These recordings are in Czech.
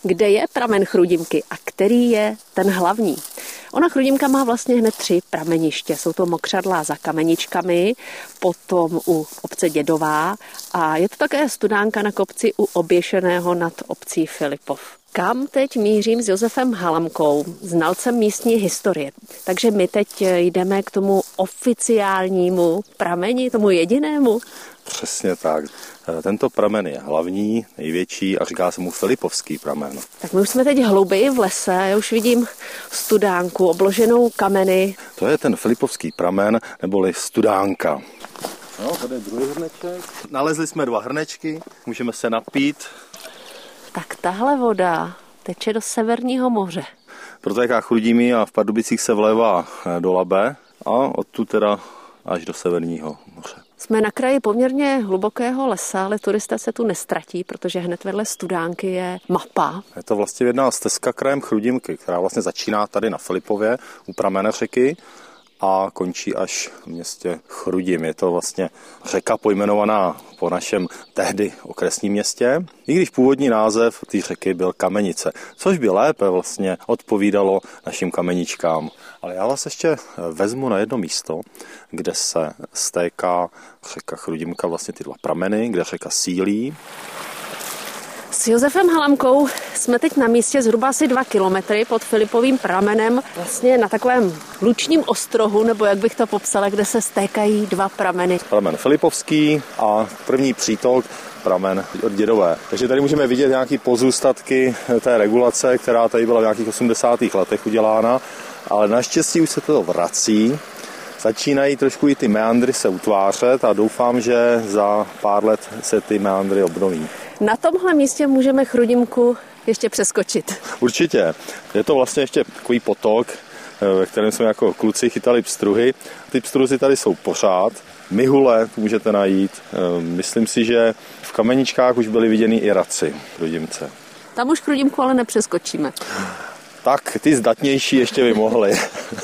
kde je pramen Chrudimky a který je ten hlavní. Ona Chrudimka má vlastně hned 3 prameniště. Jsou to mokřadla za Kameničkami, potom u obce Dědová a je to také studánka na kopci u Oběšeného nad obcí Filipov. Kam teď mířím s Josefem Halamkou, znalcem místní historie. Takže my teď jdeme k tomu oficiálnímu prameni, tomu jedinému. Přesně tak. Tento pramen je hlavní, největší a říká se mu Filipovský pramen. Tak my už jsme teď hlouběji v lese, já už vidím studánku obloženou kameny. To je ten Filipovský pramen, neboli studánka. No, tady je druhý hrneček. Nalezli jsme 2 hrnečky, můžeme se napít. Tak tahle voda teče do Severního moře. Protéká Chrudimi a v Pardubicích se vlévá do Labe a odtud teda až do Severního moře. Jsme na kraji poměrně hlubokého lesa, ale turisté se tu nestratí, protože hned vedle studánky je mapa. Je to vlastně jedna stezka krajem Chrudimky, která vlastně začíná tady na Filipově u pramene řeky a končí až v městě Chrudim. Je to vlastně řeka pojmenovaná po našem tehdy okresním městě, i když původní název té řeky byl Kamenice, což by lépe vlastně odpovídalo našim kameničkám. Ale já vás ještě vezmu na jedno místo, kde se stéká řeka Chrudimka, vlastně ty 2 prameny, kde řeka sílí. S Josefem Halamkou jsme teď na místě zhruba asi 2 kilometry pod Filipovým pramenem, vlastně na takovém lučním ostrohu, nebo jak bych to popsala, kde se stékají 2 prameny. Pramen Filipovský a první přítok pramen od Dědové. Takže tady můžeme vidět nějaké pozůstatky té regulace, která tady byla v nějakých 80. letech udělána, ale naštěstí už se to vrací. Začínají trošku i ty meandry se utvářet a doufám, že za pár let se ty meandry obnoví. Na tomhle místě můžeme Chrudimku ještě přeskočit. Určitě. Je to vlastně ještě takový potok, ve kterém jsme jako kluci chytali pstruhy. Ty pstruzy tady jsou pořád. Mihule můžete najít. Myslím si, že v Kameničkách už byly viděny i raci v Chrudimce. Tam už Chrudimku ale nepřeskočíme. Tak, ty zdatnější ještě by mohly.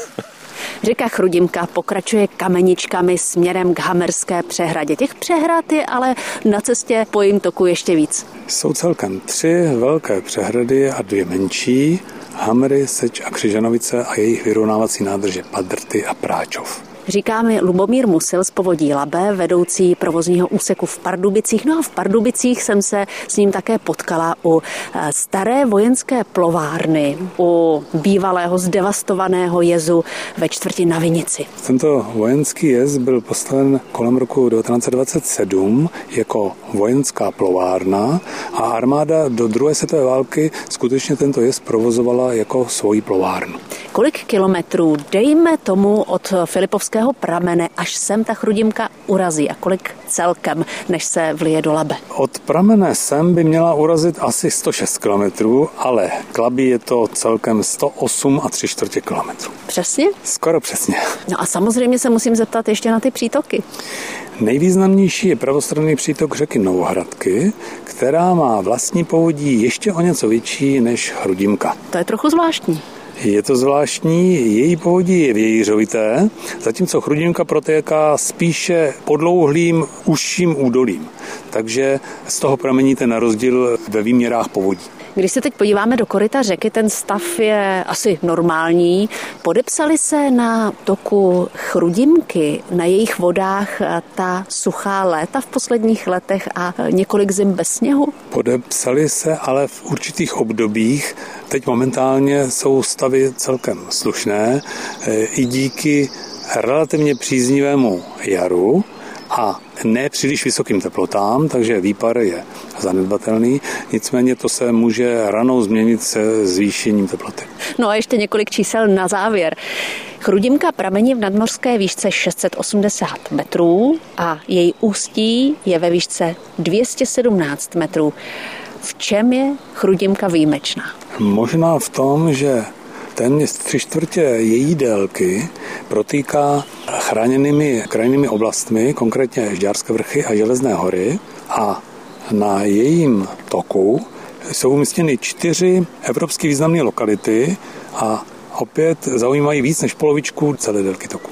Řeka Chrudimka pokračuje Kameničkami směrem k Hamerské přehradě. Těch přehrad je ale na cestě po jejím toku ještě víc. Jsou celkem 3 velké přehrady a 2 menší. Hamery, Seč a Křižanovice a jejich vyrovnávací nádrže Padrty a Práčov. Říká mi Lubomír Musil z Povodí Labe, vedoucí provozního úseku v Pardubicích. No a v Pardubicích jsem se s ním také potkala u staré vojenské plovárny, u bývalého zdevastovaného jezu ve čtvrti na Vinici. Tento vojenský jez byl postaven kolem roku 1927 jako vojenská plovárna a armáda do druhé světové války skutečně tento jez provozovala jako svoji plovárnu. Kolik kilometrů, dejme tomu, od Filipovského pramene, až sem ta Chrudimka urazí a kolik celkem, než se vlije do Labe? Od pramene sem by měla urazit asi 106 kilometrů, ale k Labi je to celkem 108 3/4 kilometrů. Přesně? Skoro přesně. No a samozřejmě se musím zeptat ještě na ty přítoky. Nejvýznamnější je pravostranný přítok řeky Novohradky, která má vlastní povodí ještě o něco větší než Chrudimka. To je trochu zvláštní. Je to zvláštní, její povodí je vějířovité, zatímco Chrudimka protéká spíše podlouhlým, užším údolím. Takže z toho pramení ten rozdíl ve výměrách povodí. Když se teď podíváme do koryta řeky, ten stav je asi normální. Podepsali se na toku Chrudimky, na jejich vodách ta suchá léta v posledních letech a několik zim bez sněhu? Podepsali se, ale v určitých obdobích. Teď momentálně jsou stavy celkem slušné i díky relativně příznivému jaru a ne příliš vysokým teplotám, takže výpar je zanedbatelný, nicméně to se může ranou změnit se zvýšením teploty. No a ještě několik čísel na závěr. Chrudimka pramení v nadmořské výšce 680 metrů a její ústí je ve výšce 217 metrů. V čem je Chrudimka výjimečná? Možná v tom, že téměř 3/4 její délky protýká chráněnými krajinnými oblastmi, konkrétně Žďárské vrchy a Železné hory, a na jejím toku jsou umístěny 4 evropsky významné lokality a opět zaujímají víc než polovičku celé délky toku.